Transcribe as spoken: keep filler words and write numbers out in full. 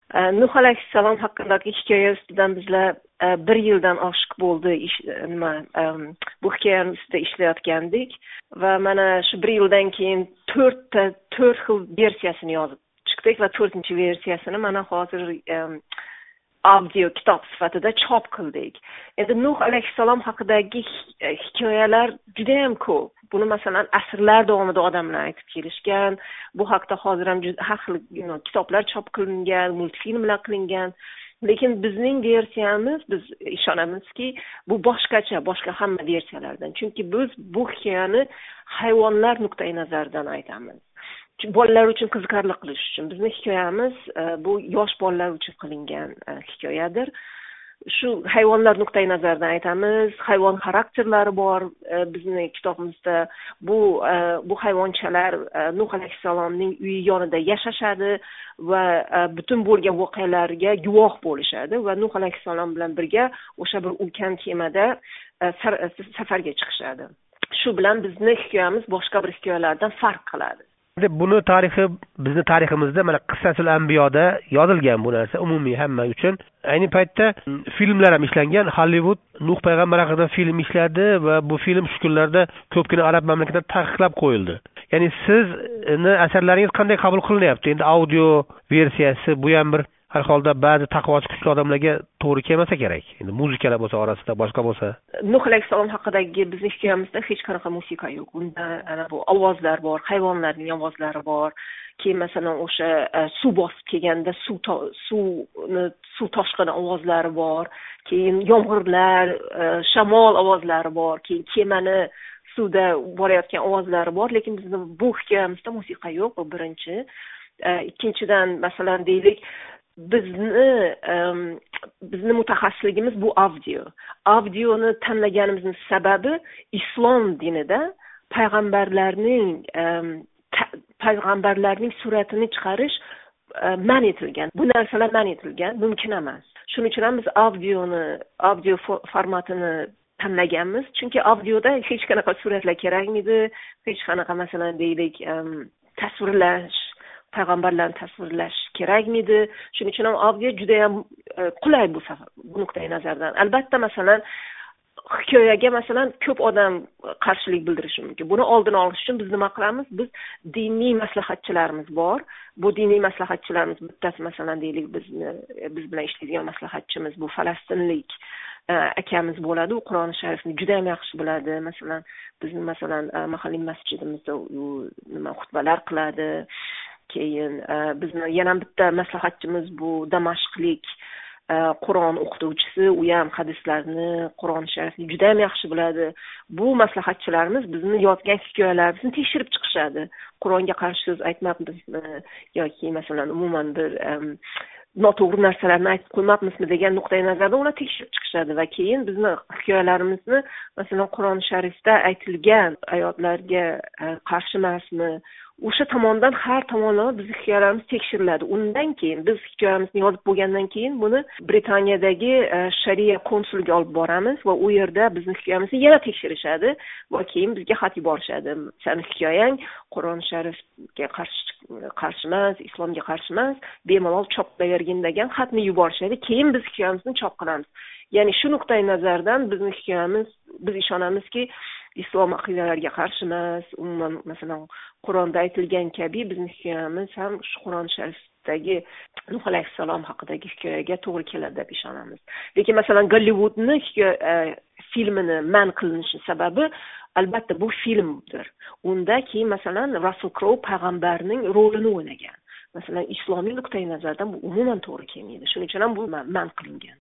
E, Nuh alayhissalom haqidagi hikoya ustidan bizlar e, bir yildan oshiq bo'ldi ish, nima e, bu hikoyani ustida ishlayotgandik va mana shu bir yildan keyin to'rtta to'rt xil versiyasini yozib chiqdik va to'rtinchi versiyasini mana hozir e, audio kitob sifatida chop qildik. Endi Nuh alayhissalom haqidagi hikoyalar juda ham ko'p. Buni masalan asrlar davomida odamlar aytib kelishgan. Bu haqda hozir ham juda har xil kitoblar chop qilingan, multfilmlar qilingan. Lekin bizning versiyamiz, biz ishonamizki, bu boshqacha, boshqa hamma versiyalardan. Chunki biz bu hikoyani hayvonlar nuqtai nazaridan aytamiz. Bolalar uchun qiziqarli qilish uchun. Bizning hikoyamiz bu yosh bolalar uchun qilingan hikoyadir. Shu hayvonlar nuqtai nazaridan aytamiz. Hayvon xarakterlari bor bizning kitobimizda. Bu bu hayvonchalar Nuh alayhissalomning uyi yonida yashashadi va butun bo'lgan voqealarga guvoh bo'lishadi va Nuh alayhissalom bilan birga o'sha bir ulkan kemada safarga chiqishadi. Shu bilan bizning hikoyamiz boshqa bir hikoyalardan farq qiladi. Buni tarixi bizning tariximizda mana Qissatul Anbiyoda yozilgan bu narsa umumiy hamma uchun. Ayni paytda filmlar ham ishlangan. Hollywood Nuh payg'ambar haqida film ishladi va bu film shu kunlarda ko'pgina arab mamlakatlarida taqiqlab qo'yildi. Ya'ni sizni asarlaringiz qanday qabul qilinyapti? Endi audio versiyasi bu ham bir har holda ba'zi taqvosi kuchli odamlarga to'g'ri kelmasa kerak. Endi muzikalar bo'lsa orasida, boshqa bo'lsa. Nuh alayhissalom haqidagi bizning hikoyamizda hech qanaqa musiqa yo'q. Unda ana bu ovozlar bor, hayvonlarning ovozlari bor. Keyin masalan o'sha suv bosib kelganda suv suvni suv toshqini ovozlari bor. Keyin yomg'irlar, shamol ovozlari bor. Keyin kemani suvda borayotgan ovozlari bor, lekin bizning bu hikoyamizda musiqa yo'q, bu birinchi. Ikkinchidan masalan deylik, bizni bizni mutaxassisligimiz bu audio. Audioni tanlaganimizning sababi islom dinida payg'ambarlarning payg'ambarlarning suratini chiqarish man etilgan. Bu narsalar man etilgan, mumkin emas. Shuning uchun ham biz audioni, audio formatini tanlaganmiz. Chunki audioda hech qanaqa suratlar kerakmidi, hech qanaqa masalan deylik tasvirlash payg'ambarlarni tasvirlash kerakmidi? Shuning uchun ham audio juda ham qulay bu safar bu nuqtai nazardan. Albatta masalan hikoyaga masalan ko'p odam qarshilik bildirishi mumkin. Buni oldini olish uchun biz nima qilamiz? Biz diniy maslahatchilarimiz bor. Bu diniy maslahatchilarimiz bittasi masalan deylik bizni biz bilan ishlaydigan maslahatchimiz bu falastinlik akamiz bo'ladi. U Qur'oni Sharifni juda ham yaxshi biladi. Masalan bizni masalan mahalliy masjidimizda u nima xutbalar qiladi. Keyin bizni yana bitta maslahatchimiz bu Damashqlik Qur'on o'qituvchisi, u ham hadislarni, Qur'on Sharifni juda ham yaxshi biladi. Bu maslahatchilarimiz bizni yozgan hikoyalarimizni tekshirib chiqishadi. Qur'onga qarshi so'z aytmabmizmi yoki masalan umuman bir noto'g'ri narsalarni aytib qo'ymabmizmi degan nuqtai nazardan ular tekshirib chiqishadi va keyin bizni hikoyalarimizni masalan Qur'on Sharifda aytilgan oyatlarga qarshi emasmi, o'sha tomondan har tomonlama bizning hikoyalarimiz tekshiriladi. Undan keyin biz hikoyamizni yozib bo'lgandan keyin buni Britaniyadagi shariya konsuliga olib boramiz va u yerda bizning hikoyamizni yana tekshirishadi va keyin bizga xat yuborishadi. Sening hikoyang Qur'on Sharifga qarshi qarshi emas, islomga qarshi emas, bemalol choplayvergin degan xatni yuborishadi. Keyin biz hikoyamizni chop qilamiz. Ya'ni shu nuqtai nazardan bizning hikoyamiz, biz ishonamizki, islom aqidalariga qarshi emas, umuman masalan Qur'onda aytilgan kabi bizning hikoyamiz ham shu Qur'on Sharifdagi Nuh alayhissalom haqidagi hikoyaga to'g'ri keladi deb ishonamiz. Lekin masalan Gollywoodni filmini man qilinishi sababi albatta bu filmdir. Unda keyin masalan Russell Crowe payg'ambarning rolini o'ynagan. Masalan islomiy nuqtai nazardan bu umuman to'g'ri kelmaydi. Shuning uchun ham bu man qilingan.